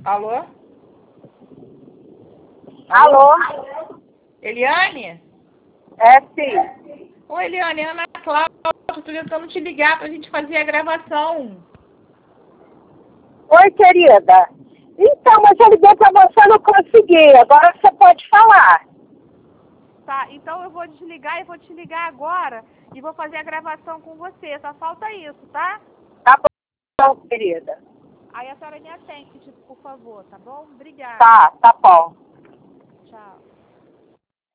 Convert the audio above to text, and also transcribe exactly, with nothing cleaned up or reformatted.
Alô? Alô? Eliane? É, sim. Oi, Eliane, Ana Cláudia, estou tentando te ligar para a gente fazer a gravação. Oi, querida. Então, mas eu liguei para você e não consegui. Agora você pode falar. Tá, então eu vou desligar e vou te ligar agora e vou fazer a gravação com você. Só falta isso, tá? Tá bom, querida. Aí a senhora me atende, por favor, tá bom? Obrigada. Tá, tá bom. Tchau.